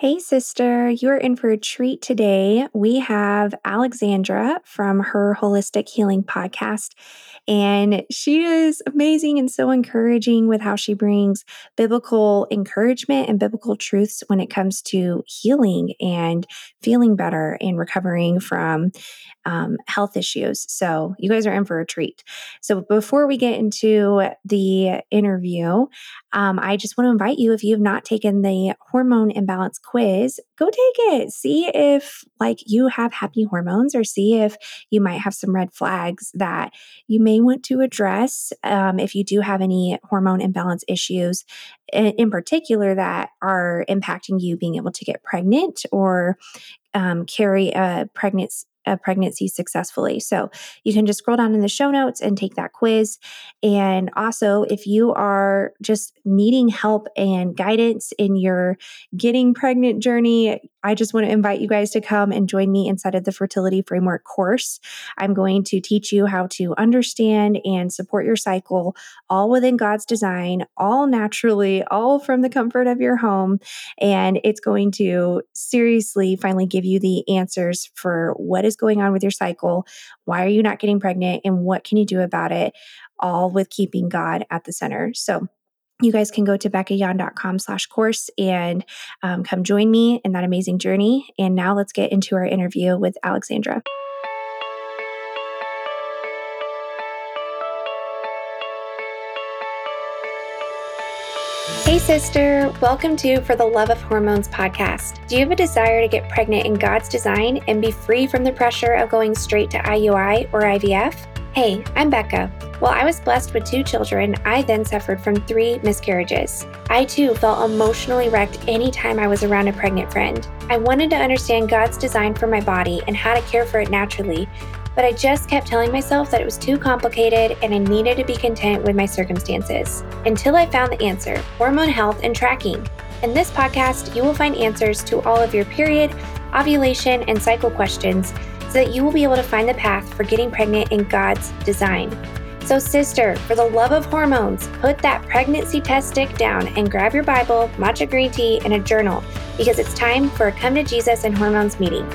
Hey, sister, you're in for a treat today. We have Alexandra from her Holistic Healing podcast, and she is amazing and so encouraging with how she brings biblical encouragement and biblical truths when it comes to healing and feeling better and recovering from health issues. So, you guys are in for a treat. So, before we get into the interview, I just want to invite you, if you have not taken the hormone imbalance quiz, go take it. See if you have happy hormones, or see if you might have some red flags that you may want to address if you do have any hormone imbalance issues in particular that are impacting you being able to get pregnant or carry a pregnancy successfully. So you can just scroll down in the show notes and take that quiz. And also, if you are just needing help and guidance in your getting pregnant journey, I just want to invite you guys to come and join me inside of the Fertility Framework course. I'm going to teach you how to understand and support your cycle, all within God's design, all naturally, all from the comfort of your home. And it's going to seriously finally give you the answers for what is going on with your cycle, why are you not getting pregnant, and what can you do about it, all with keeping God at the center. So you guys can go to beccayan.com/course and come join me in that amazing journey. And now let's get into our interview with Alexandra. Hey, sister. Welcome to For the Love of Hormones podcast. Do you have a desire to get pregnant in God's design and be free from the pressure of going straight to IUI or IVF? Hey, I'm Becca. While I was blessed with 2 children, I then suffered from 3 miscarriages. I too felt emotionally wrecked anytime I was around a pregnant friend. I wanted to understand God's design for my body and how to care for it naturally, but I just kept telling myself that it was too complicated and I needed to be content with my circumstances. Until I found the answer: hormone health and tracking. In this podcast, you will find answers to all of your period, ovulation, and cycle questions so that you will be able to find the path for getting pregnant in God's design. So sister, for the love of hormones, put that pregnancy test stick down and grab your Bible, matcha green tea, and a journal, because it's time for a Come to Jesus and Hormones meeting.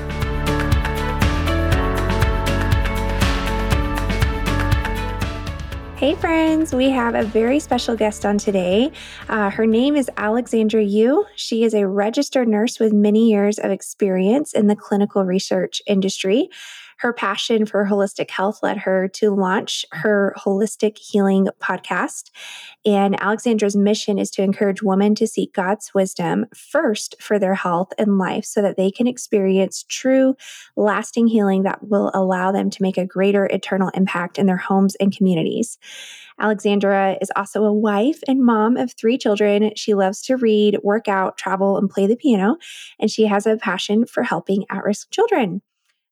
Hey friends, we have a very special guest on today. Her name is Alexandra Yu. She is a registered nurse with many years of experience in the clinical research industry. Her passion for holistic health led her to launch her Holistic Healing podcast. And Alexandra's mission is to encourage women to seek God's wisdom first for their health and life so that they can experience true, lasting healing that will allow them to make a greater eternal impact in their homes and communities. Alexandra is also a wife and mom of 3 children. She loves to read, work out, travel, and play the piano, and she has a passion for helping at-risk children.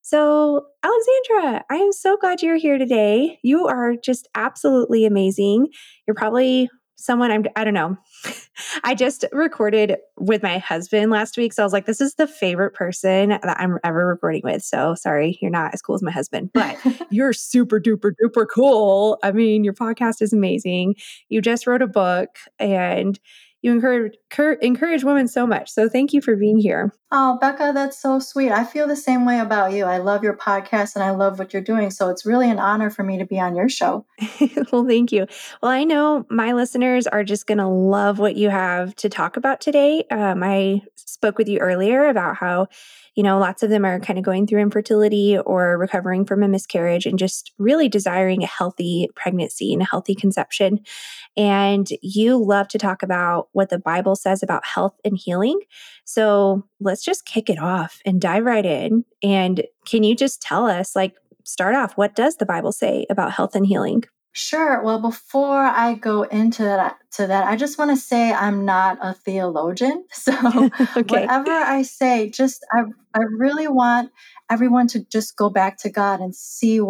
So, Alexandra, I am so glad you're here today. You are just absolutely amazing. You're probably someone I don't know. I just recorded with my husband last week. So I was like, this is the favorite person that I'm ever recording with. So sorry, you're not as cool as my husband, but you're super duper duper cool. I mean, your podcast is amazing. You just wrote a book and you encourage women so much. So thank you for being here. Oh, Becca, that's so sweet. I feel the same way about you. I love your podcast and I love what you're doing. So it's really an honor for me to be on your show. Well, thank you. Well, I know my listeners are just going to love what you have to talk about today. I spoke with you earlier about how, lots of them are kind of going through infertility or recovering from a miscarriage and just really desiring a healthy pregnancy and a healthy conception. And you love to talk about what the Bible says about health and healing. So let's just kick it off and dive right in. And can you just tell us, start off, what does the Bible say about health and healing? Sure. Well, before I go into that, I just want to say I'm not a theologian. So Okay. whatever I say, I really want everyone to just go back to God and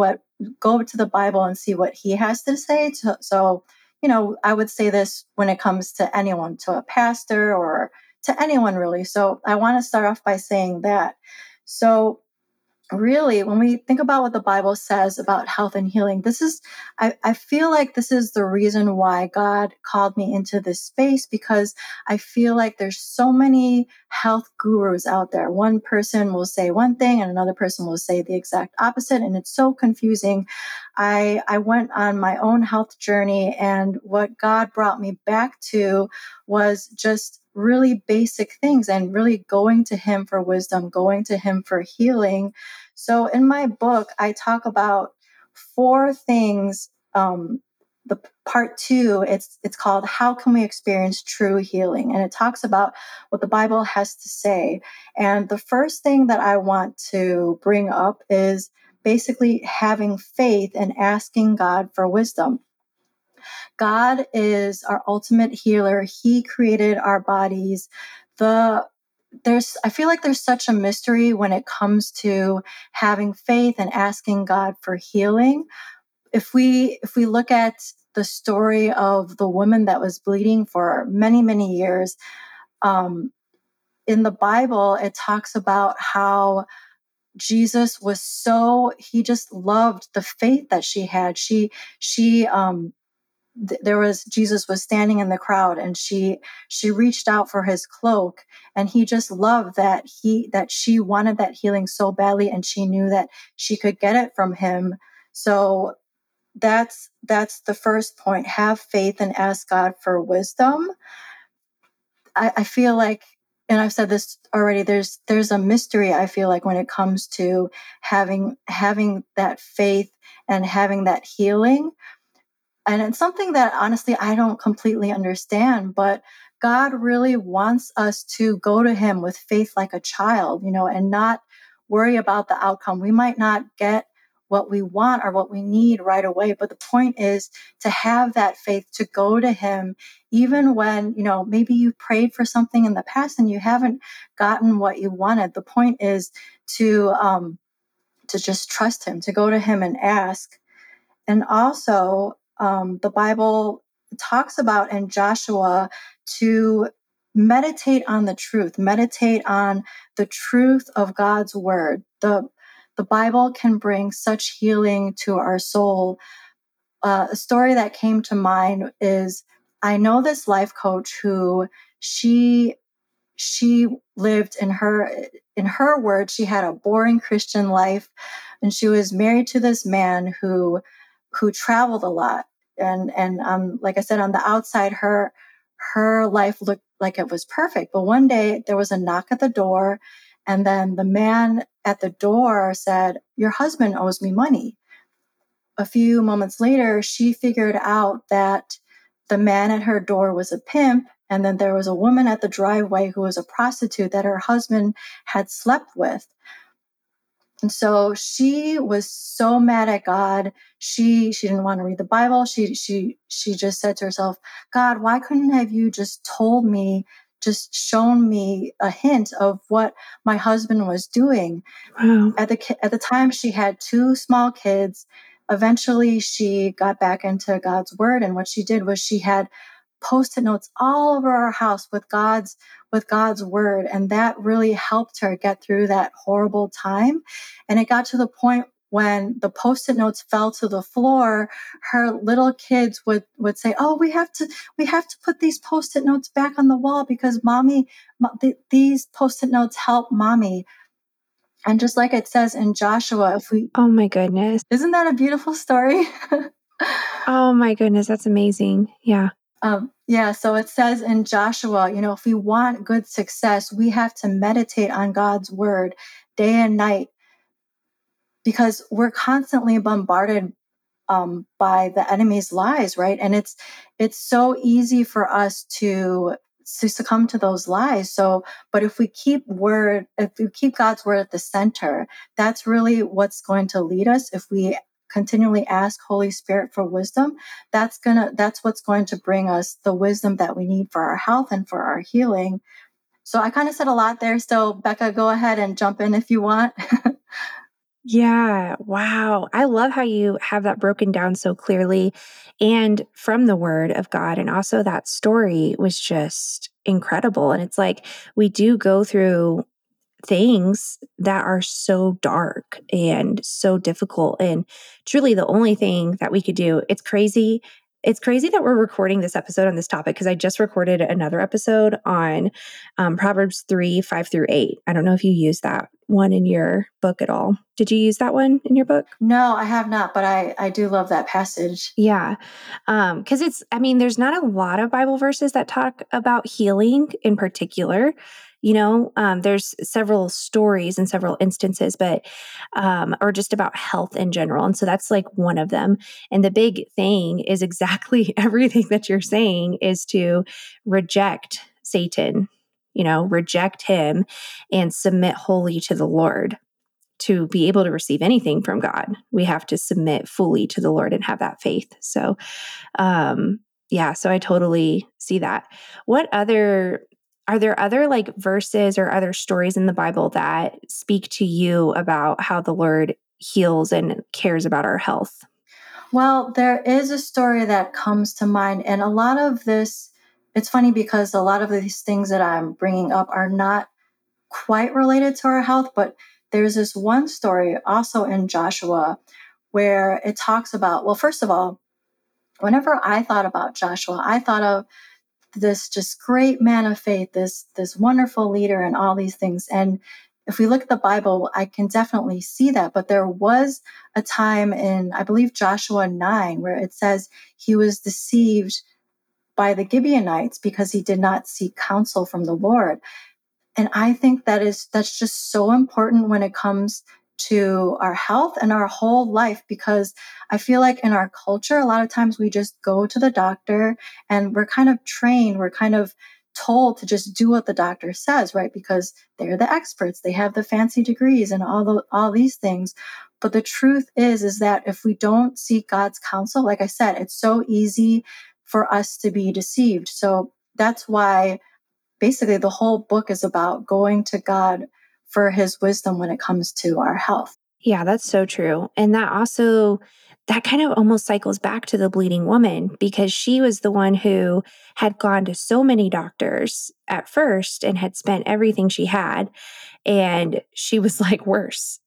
go to the Bible and see what He has to say. So, I would say this when it comes to anyone, to a pastor or to anyone really. So I want to start off by saying that. So really, when we think about what the Bible says about health and healing, I feel like this is the reason why God called me into this space, because I feel like there's so many health gurus out there. One person will say one thing and another person will say the exact opposite. And it's so confusing. I went on my own health journey, and what God brought me back to was just really basic things and really going to Him for wisdom, going to Him for healing. So in my book, I talk about four things. The part two, it's called "How Can We Experience True Healing?" and it talks about what the Bible has to say. And the first thing that I want to bring up is basically having faith and asking God for wisdom. God is our ultimate healer. He created our bodies. I feel like there's such a mystery when it comes to having faith and asking God for healing. If we look at the story of the woman that was bleeding for many, many years, um, in the Bible, it talks about how he just loved the faith that she had. Jesus was standing in the crowd, and she reached out for his cloak, and he just loved that she wanted that healing so badly, and she knew that she could get it from him. So that's the first point. Have faith and ask God for wisdom. I feel like, and I've said this already, there's a mystery, I feel like, when it comes to having that faith and having that healing. And it's something that honestly I don't completely understand, but God really wants us to go to Him with faith like a child, and not worry about the outcome. We might not get what we want or what we need right away, but the point is to have that faith to go to Him, even when, maybe you prayed for something in the past and you haven't gotten what you wanted. The point is to just trust Him, to go to Him and ask. And also, the Bible talks about in Joshua to meditate on the truth of God's word. The Bible can bring such healing to our soul. A story that came to mind is, I know this life coach who she lived in her words, she had a boring Christian life, and she was married to this man who traveled a lot. And like I said, on the outside, her life looked like it was perfect. But one day there was a knock at the door, and then the man at the door said, "Your husband owes me money." A few moments later, she figured out that the man at her door was a pimp, and then there was a woman at the driveway who was a prostitute that her husband had slept with. And so she was so mad at God. She didn't want to read the Bible. She just said to herself, "God, why couldn't have you just told me, just shown me a hint of what my husband was doing?" Wow. At the time, she had two small kids. Eventually, she got back into God's word, and what she did was she had post-it notes all over our house with God's word, and that really helped her get through that horrible time. And it got to the point when the post-it notes fell to the floor, her little kids would say, "Oh, we have to put these post-it notes back on the wall because these post-it notes help mommy." And just like it says in Joshua, Oh my goodness. isn't that a beautiful story? Oh my goodness. That's amazing. Yeah. Yeah, so it says in Joshua, if we want good success, we have to meditate on God's word day and night, because we're constantly bombarded by the enemy's lies, right? And it's so easy for us to succumb to those lies. So, but if we keep God's word at the center, that's really what's going to lead us. If we continually ask Holy Spirit for wisdom, that's what's going to bring us the wisdom that we need for our health and for our healing. So I kind of said a lot there. So Becca, go ahead and jump in if you want. Yeah. Wow. I love how you have that broken down so clearly and from the word of God. And also, that story was just incredible. And it's like we do go through things that are so dark and so difficult. And truly, the only thing that we could do, it's crazy. It's crazy that we're recording this episode on this topic because I just recorded another episode on Proverbs 3, 5 through 8. I don't know if you use that one in your book at all. Did you use that one in your book? No, I have not, but I do love that passage. Yeah. Because there's not a lot of Bible verses that talk about healing in particular. There's several stories and several instances, but, or just about health in general. And so that's like one of them. And the big thing is exactly everything that you're saying is to reject Satan, reject him and submit wholly to the Lord. To be able to receive anything from God, we have to submit fully to the Lord and have that faith. So, so I totally see that. Are there other like verses or other stories in the Bible that speak to you about how the Lord heals and cares about our health? Well, there is a story that comes to mind, and a lot of this, it's funny because a lot of these things that I'm bringing up are not quite related to our health, but there's this one story also in Joshua where it talks about, well, first of all, whenever I thought about Joshua, I thought of this just great man of faith, this wonderful leader and all these things. And if we look at the Bible, I can definitely see that. But there was a time in, I believe, Joshua 9, where it says he was deceived by the Gibeonites because he did not seek counsel from the Lord. And I think that's just so important when it comes to our health and our whole life, because I feel like in our culture, a lot of times we just go to the doctor and we're kind of trained, we're kind of told to just do what the doctor says, right? Because they're the experts, they have the fancy degrees and all these things. But the truth is that if we don't seek God's counsel, like I said, it's so easy for us to be deceived. So that's why basically the whole book is about going to God for his wisdom when it comes to our health. Yeah, that's so true. And that kind of almost cycles back to the bleeding woman because she was the one who had gone to so many doctors at first and had spent everything she had. And she was like worse,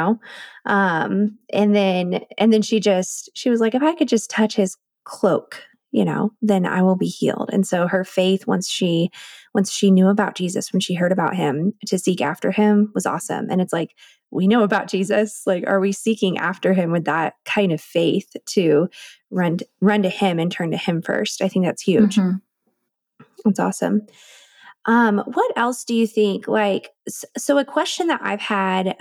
and then she was like, if I could just touch his cloak, then I will be healed. And so her faith, once she knew about Jesus, when she heard about him, to seek after him was awesome. And it's like, we know about Jesus. Like, are we seeking after him with that kind of faith to run to him and turn to him first? I think that's huge. Mm-hmm. That's awesome. What else do you think? Like, so a question that I've had,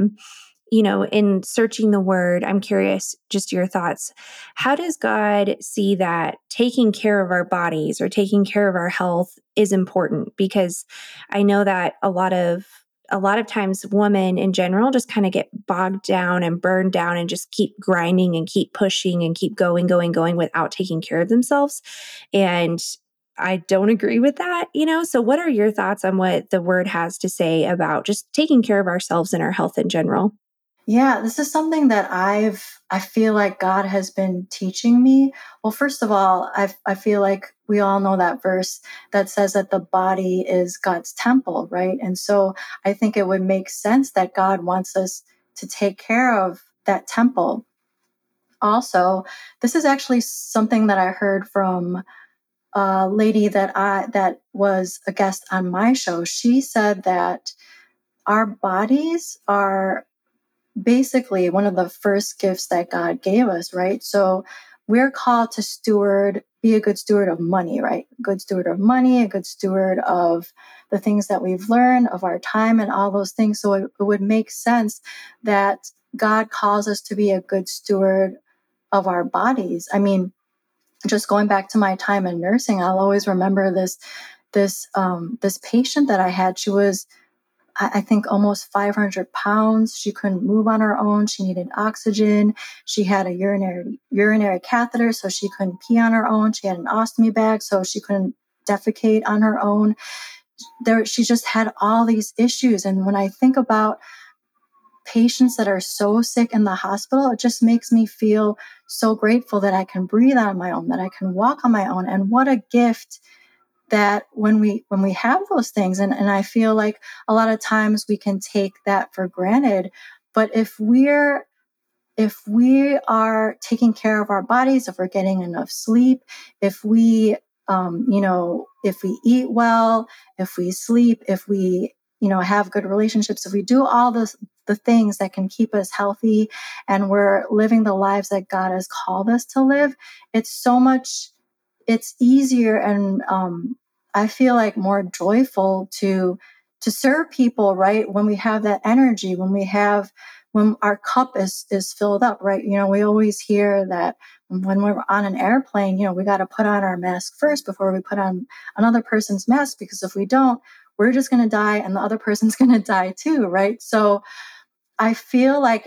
in searching the word, I'm curious, just your thoughts. How does God see that taking care of our bodies or taking care of our health is important? Because I know that a lot of times women in general just kind of get bogged down and burned down and just keep grinding and keep pushing and keep going without taking care of themselves. And I don't agree with that, So what are your thoughts on what the word has to say about just taking care of ourselves and our health in general? Yeah, this is something that I feel like God has been teaching me. Well, first of all, I feel like we all know that verse that says that the body is God's temple, right? And so I think it would make sense that God wants us to take care of that temple. Also, this is actually something that I heard from a lady that was a guest on my show. She said that our bodies are basically one of the first gifts that God gave us, right? So we're called to be a good steward of money, right? Good steward of money, a good steward of the things that we've learned, of our time and all those things. So it would make sense that God calls us to be a good steward of our bodies. I mean, just going back to my time in nursing, I'll always remember this patient that I had. She was, I think, almost 500 pounds. She couldn't move on her own. She needed oxygen. She had a urinary catheter, so she couldn't pee on her own. She had an ostomy bag, so she couldn't defecate on her own. She just had all these issues. And when I think about patients that are so sick in the hospital, it just makes me feel so grateful that I can breathe on my own, that I can walk on my own. And what a gift that when we have those things, and I feel like a lot of times we can take that for granted, but if we are taking care of our bodies, if we're getting enough sleep, if we, if we eat well, if we sleep, if we, have good relationships, if we do all the things that can keep us healthy and we're living the lives that God has called us to live, it's so much, it's easier and I feel like more joyful to serve people, right? When we have that energy, when our cup is filled up, right? We always hear that when we're on an airplane, we got to put on our mask first before we put on another person's mask, because if we don't, we're just going to die and the other person's going to die too, right? So I feel like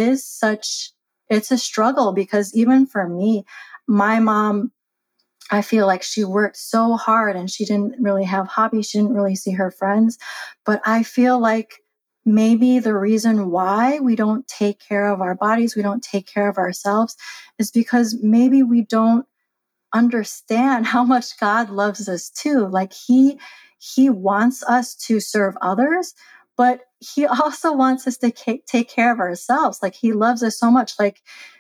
it's a struggle, because even for me, my mom, I feel like she worked so hard and she didn't really have hobbies. She didn't really see her friends. But I feel like maybe the reason why we don't take care of our bodies, we don't take care of ourselves, is because maybe we don't understand how much God loves us too. Like he wants us to serve others, but he also wants us to take care of ourselves. Like he loves us so much. Like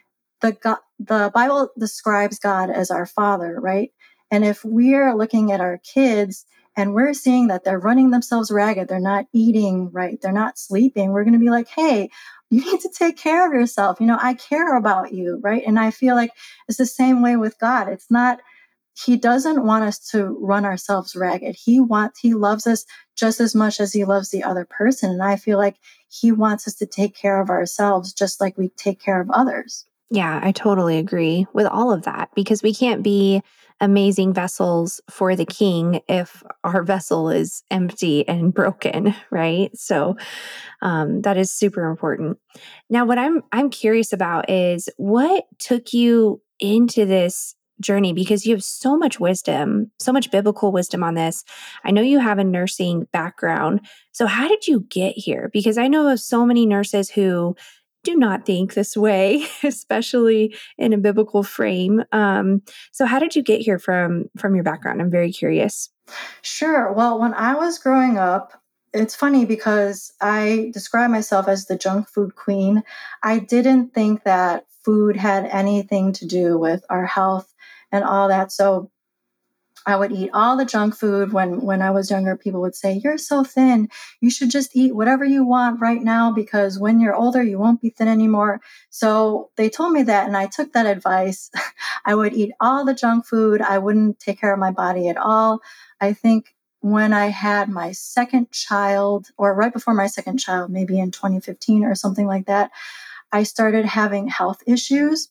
the Bible describes God as our father, right? And if we're looking at our kids and we're seeing that they're running themselves ragged, they're not eating right, they're not sleeping, we're going to be like, hey, you need to take care of yourself. I care about you, right? And I feel like it's the same way with God. It's not, he doesn't want us to run ourselves ragged. He loves us just as much as he loves the other person. And I feel like he wants us to take care of ourselves just like we take care of others. Yeah, I totally agree with all of that because we can't be amazing vessels for the king if our vessel is empty and broken, right? So that is super important. Now, what I'm curious about is what took you into this journey, because you have so much wisdom, so much biblical wisdom on this. I know you have a nursing background. So how did you get here? Because I know of so many nurses who do not think this way, especially in a biblical frame. So how did you get here from your background? I'm very curious. Sure. Well, when I was growing up, it's funny because I describe myself as the junk food queen. I didn't think that food had anything to do with our health and all that. So I would eat all the junk food. When I was younger, people would say, "You're so thin. You should just eat whatever you want right now, because when you're older, you won't be thin anymore." So they told me that, and I took that advice. I would eat all the junk food. I wouldn't take care of my body at all. I think when I had my second child, or right before my second child, maybe in 2015 or something like that, I started having health issues.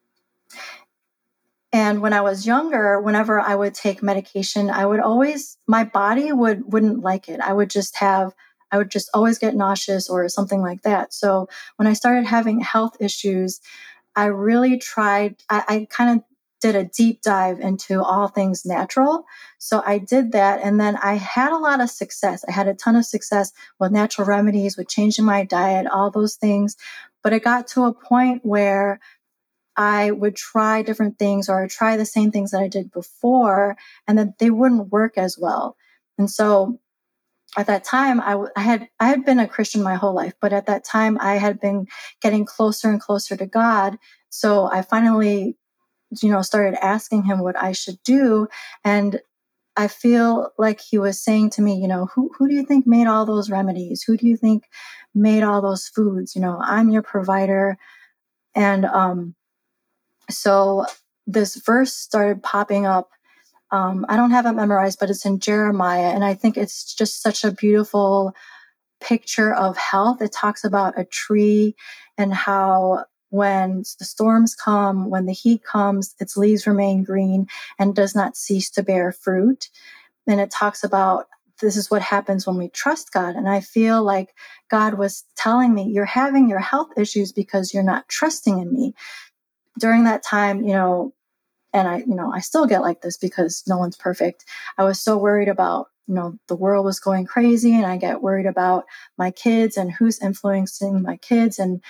And when I was younger, whenever I would take medication, my body wouldn't like it. I would just always get nauseous or something like that. So when I started having health issues, I really I kind of did a deep dive into all things natural. So I did that. And then I had a lot of success. I had a ton of success with natural remedies, with changing my diet, all those things. But it got to a point where I would try different things, or I'd try the same things that I did before, and that they wouldn't work as well. And so at that time, I had been a Christian my whole life, but at that time I had been getting closer and closer to God. So I finally, started asking him what I should do. And I feel like he was saying to me, who do you think made all those remedies? Who do you think made all those foods? I'm your provider. And so this verse started popping up. I don't have it memorized, but it's in Jeremiah. And I think it's just such a beautiful picture of health. It talks about a tree and how when the storms come, when the heat comes, its leaves remain green and does not cease to bear fruit. And it talks about this is what happens when we trust God. And I feel like God was telling me, you're having your health issues because you're not trusting in me. During that time, and I still get like this because no one's perfect. I was so worried about, the world was going crazy, and I get worried about my kids and who's influencing my kids. And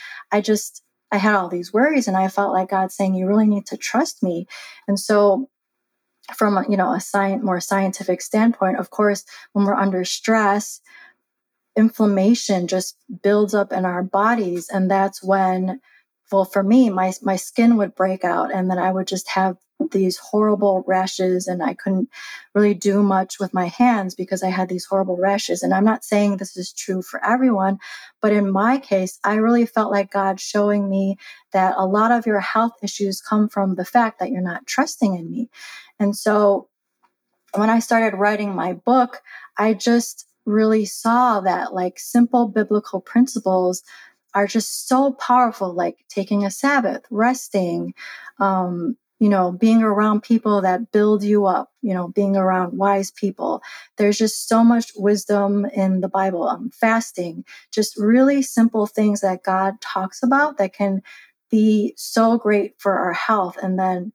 I had all these worries, and I felt like God saying, you really need to trust me. And so from more scientific standpoint, of course, when we're under stress, inflammation just builds up in our bodies. And that's when, well, for me, my skin would break out, and then I would just have these horrible rashes, and I couldn't really do much with my hands because I had these horrible rashes. And I'm not saying this is true for everyone, but in my case, I really felt like God showing me that a lot of your health issues come from the fact that you're not trusting in me. And so when I started writing my book, I just really saw that like simple biblical principles are just so powerful, like taking a Sabbath, resting, being around people that build you up, being around wise people. There's just so much wisdom in the Bible. Fasting, just really simple things that God talks about that can be so great for our health. And then,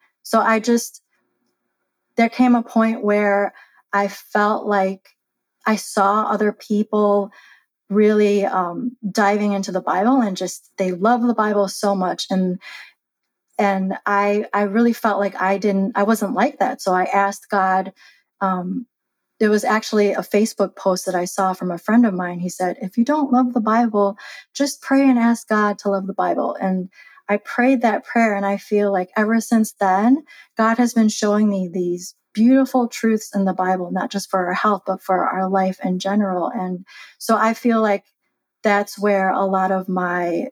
there came a point where I felt like I saw other people really diving into the Bible, and just they love the Bible so much, and I really felt like I wasn't like that. So I asked God. There was actually a Facebook post that I saw from a friend of mine. He said, "If you don't love the Bible, just pray and ask God to love the Bible." And I prayed that prayer, and I feel like ever since then, God has been showing me these beautiful truths in the Bible, not just for our health, but for our life in general. And so I feel like that's where a lot of my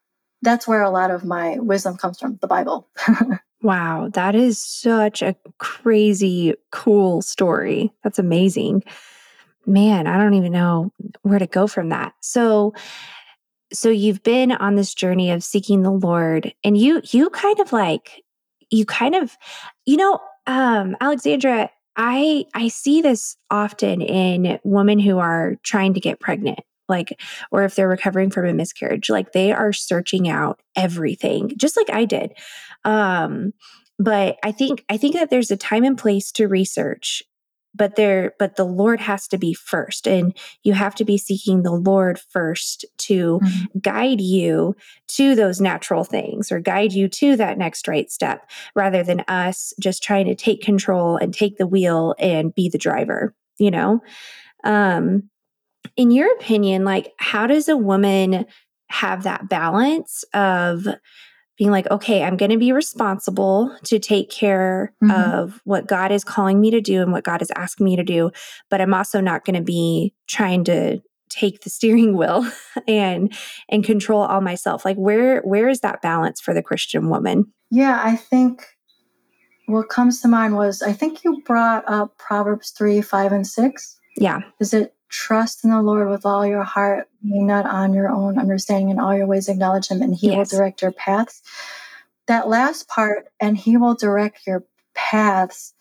wisdom comes from, the Bible. Wow, that is such a crazy cool story. That's amazing. Man, I don't even know where to go from that. So you've been on this journey of seeking the Lord, and you kind of Alexandra, I see this often in women who are trying to get pregnant, like, or if they're recovering from a miscarriage, like they are searching out everything, just like I did. Um, but I think that there's a time and place to research, but the Lord has to be first, and you have to be seeking the Lord first to guide you to those natural things or guide you to that next right step, rather than us just trying to take control and take the wheel and be the driver, you know? Um, in your opinion, like, how does a woman have that balance of being like, okay, I'm going to be responsible to take care Mhm. of what God is calling me to do and what God is asking me to do, but I'm also not going to be trying to take the steering wheel and control all myself. Like, where is that balance for the Christian woman? Yeah, I think what comes to mind was, I think you brought up Proverbs 3, 5, and 6. Yeah. Is it trust in the Lord with all your heart, lean not on your own understanding, in all your ways acknowledge him, and he will Yes. direct your paths? That last part, and he will direct your paths.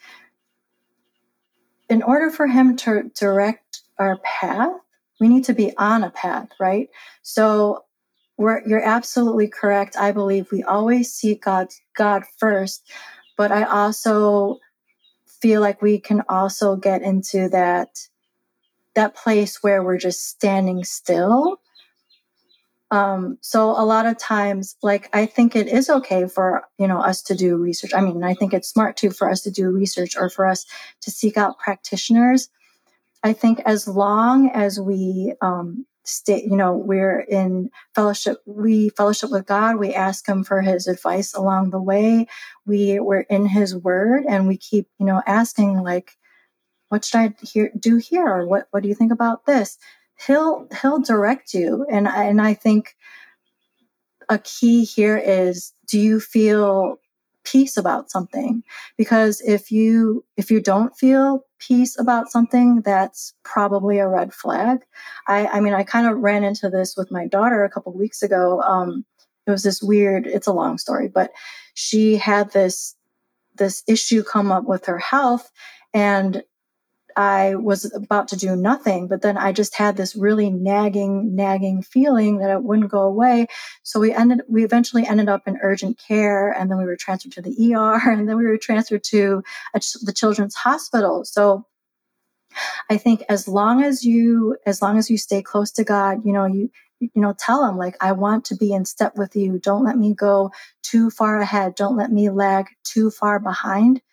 In order for him to direct our path, we need to be on a path, right? So you're absolutely correct. I believe we always seek God first, but I also feel like we can also get into that place where we're just standing still. So a lot of times, like, I think it is okay for, us to do research. I mean, I think it's smart too for us to do research, or for us to seek out practitioners. I think as long as we stay, we're in fellowship, we fellowship with God, we ask him for his advice along the way. We're in his word, and we keep, asking, like, what should I do here? Or what do you think about this? He'll direct you. And I think a key here is, do you feel peace about something? Because if you don't feel peace about something, that's probably a red flag. I mean, I kind of ran into this with my daughter a couple of weeks ago. It was this weird, it's a long story, but she had this issue come up with her health, and I was about to do nothing, but then I just had this really nagging feeling that it wouldn't go away. So we eventually ended up in urgent care, and then we were transferred to the ER, and then we were transferred to the children's hospital. So I think as long as you stay close to God, tell him, like, I want to be in step with you. Don't let me go too far ahead. Don't let me lag too far behind.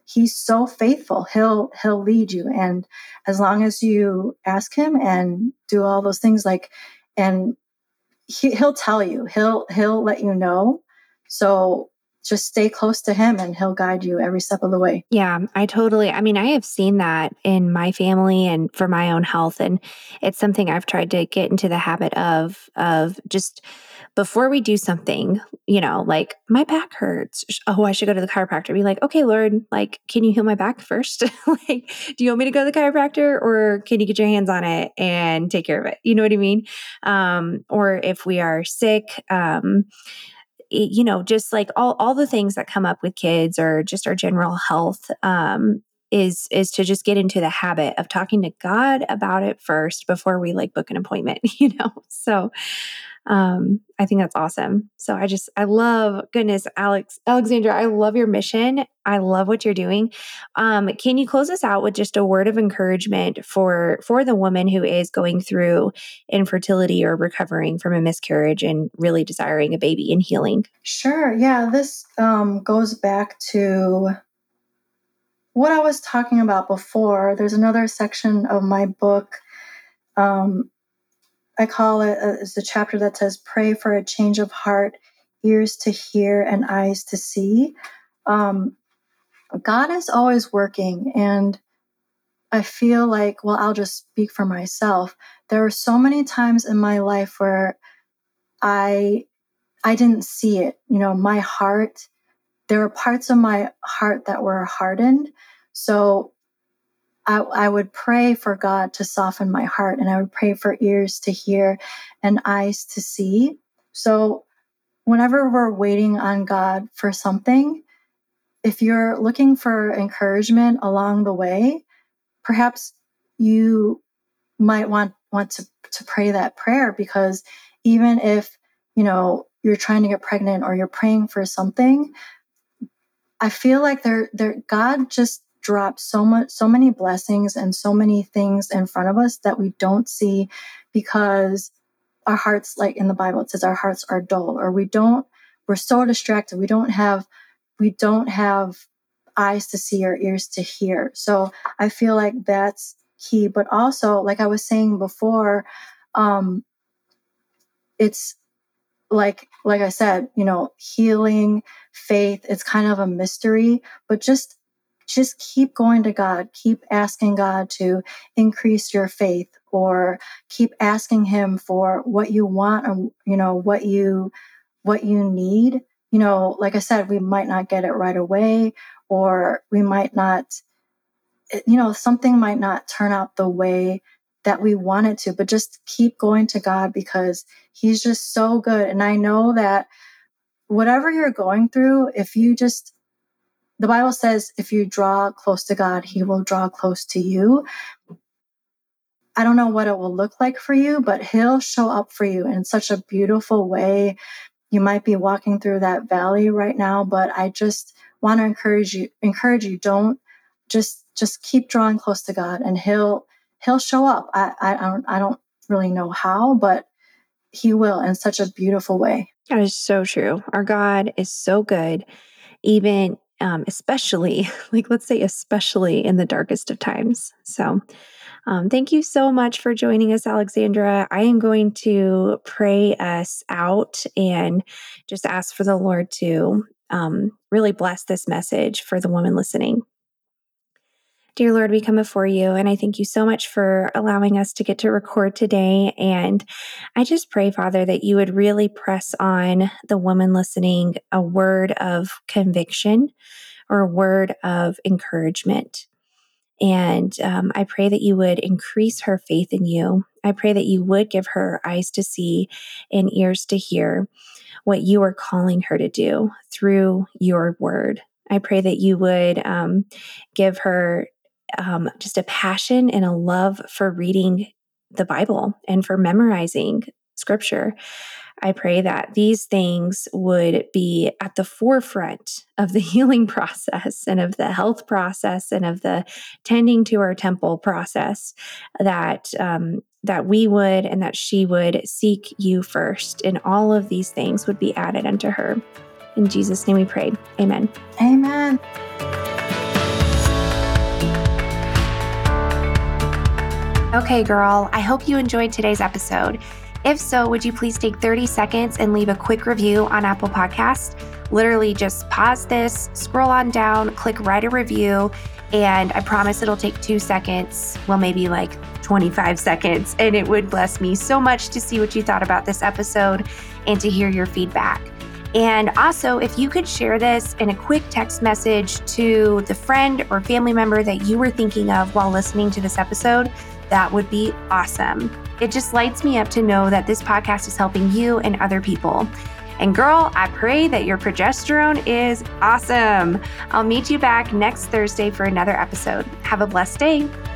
he's so faithful. He'll lead you. And as long as you ask him and do all those things, like, and he'll tell you, he'll let you know. So just stay close to him and he'll guide you every step of the way. Yeah, I mean, I have seen that in my family and for my own health. And it's something I've tried to get into the habit of just before we do something, like my back hurts. Oh, I should go to the chiropractor. Be like, okay, Lord, like, can you heal my back first? Like, do you want me to go to the chiropractor or can you get your hands on it and take care of it? You know what I mean? Or if we are sick, just like all the things that come up with kids or just our general health, is to just get into the habit of talking to God about it first before we like book an appointment, So I think that's awesome. So I love, goodness, Alexandra, I love your mission. I love what you're doing. Can you close us out with just a word of encouragement for the woman who is going through infertility or recovering from a miscarriage and really desiring a baby and healing? Sure. Yeah. This goes back to what I was talking about before. There's another section of my book. I call it it's a chapter that says, "Pray for a change of heart, ears to hear, and eyes to see." God is always working, and I feel like, well, I'll just speak for myself. There were so many times in my life where I didn't see it. My heart. There were parts of my heart that were hardened, so I would pray for God to soften my heart, and I would pray for ears to hear and eyes to see. So whenever we're waiting on God for something, if you're looking for encouragement along the way, perhaps you might want to pray that prayer, because even if, you're trying to get pregnant or you're praying for something, I feel like God just drops so many blessings and so many things in front of us that we don't see, because our hearts, like in the Bible, it says our hearts are dull, or we're so distracted. We don't have eyes to see or ears to hear. So I feel like that's key. But also, like I was saying before, it's like I said, healing, faith, it's kind of a mystery, but just keep going to God, keep asking God to increase your faith, or keep asking him for what you want, or, what you need. Like I said, we might not get it right away, or we might not, something might not turn out the way that we want it to, but just keep going to God, because he's just so good. And I know that whatever you're going through, the Bible says, if you draw close to God, he will draw close to you. I don't know what it will look like for you, but he'll show up for you in such a beautiful way. You might be walking through that valley right now, but I just want to encourage you, don't just keep drawing close to God, and he'll show up. I don't really know how, but he will, in such a beautiful way. That is so true. Our God is so good, even especially, like, let's say, especially in the darkest of times. So thank you so much for joining us, Alexandra. I am going to pray us out and just ask for the Lord to really bless this message for the woman listening. Dear Lord, we come before you, and I thank you so much for allowing us to get to record today. And I just pray, Father, that you would really press on the woman listening a word of conviction or a word of encouragement. And I pray that you would increase her faith in you. I pray that you would give her eyes to see and ears to hear what you are calling her to do through your word. I pray that you would give her just a passion and a love for reading the Bible and for memorizing scripture. I pray that these things would be at the forefront of the healing process and of the health process and of the tending to our temple process, that we would and that she would seek you first, and all of these things would be added unto her. In Jesus' name we pray. Amen. Amen. Okay, girl, I hope you enjoyed today's episode. If so, would you please take 30 seconds and leave a quick review on Apple Podcasts? Literally just pause this, scroll on down, click write a review, and I promise it'll take 2 seconds, well, maybe like 25 seconds, and it would bless me so much to see what you thought about this episode and to hear your feedback. And also, if you could share this in a quick text message to the friend or family member that you were thinking of while listening to this episode, that would be awesome. It just lights me up to know that this podcast is helping you and other people. And girl, I pray that your progesterone is awesome. I'll meet you back next Thursday for another episode. Have a blessed day.